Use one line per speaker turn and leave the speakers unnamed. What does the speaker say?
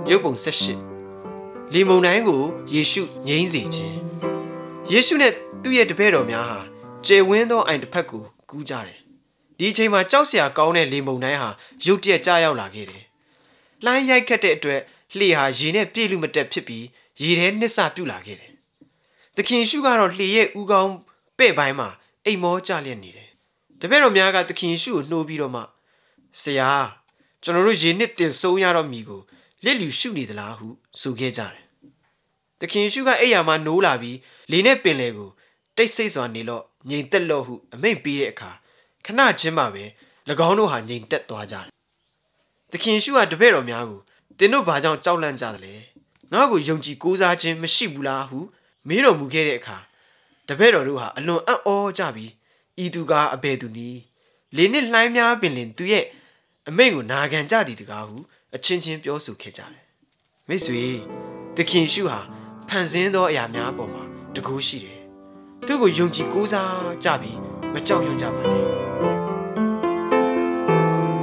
ရုပ်ပုံဆက်ရှိလေမုန်တိုင်းကိုယေရှုငြိမ်းစေခြင်းယေရှုနဲ့သူ့ရဲ့တပည့်တော်များဟာကျယ်ဝန်းသောအိုင်တစ်ဖက်ကိုကူးကြတယ်ဒီအချိန်မှာကြောက်စရာကောင်းတဲ့လေမုန်တိုင်းဟာရုတ်တရက်ကျရောက်လာခဲ့တယ်လှိုင်းရိုက်ခတ်တဲ့အတွက်လှေဟာရေနဲ့ပြည့်လူမတက်ဖြစ်ပြီးရေထဲနှစ်ဆပြုတ်လာခဲ့တယ်သခင်ယေရှုကတော့လှေရဲ့ဥကောင်းပဲ့ပိုင်းမှာအိမ်မောကျလျက်နေတယ်တပည့်တော်များကသခင်ယေရှုကိုနှိုးပြီးတော့မှဆရာကျွန်တော်တို့ရေနှစ်တင်ဆုံးရတော့မီကိုလစ်လူရှုနေသလားဟုဆိုခဲ့ကြတယ်သခင်ယေရှုကအိယာမှာနိုးလာပြီးလေနဲ့ပင်လေကိုတိတ်ဆိတ်စွာနေလော့ငြိမ်သက်လော့ဟုအမိန့်ပေးတဲ့အခါခဏချင်းမှပဲ၎င်းတို့ဟာငြိမ်သက်သွားကြတယ်သခင်ယေရှုကတပည့်တော်များကိုသင်တို့ဘာကြောင့်ကြောက်လန့်ကြသလဲငါ့ကိုယုံကြည်ကိုးစားခြင်းမရှိဘူးလားဟုမေးတော်မူခဲ့တဲ့အခါတပည့်တော်တို့ဟာအလွန်အံ့ဩကြပြီးဤသူကအဘယ်သူနည်းလေနှင့်လှိုင်းများပင်လင်သူရဲ့အမိန့်ကိုနာခံကြသည်တကားဟုအချင်းချင်းပြောဆိုခဲ့ကြတယ်မိတ်ဆွေသခင်ယေရှုဟာဖန်ဆင်းသောအရာများအပေါ်မှာတကူရှိတယ်သူ့ကိုယုံကြည်ကိုးစားကြပြီးမကြောက်ရွံ့ကြပါနဲ့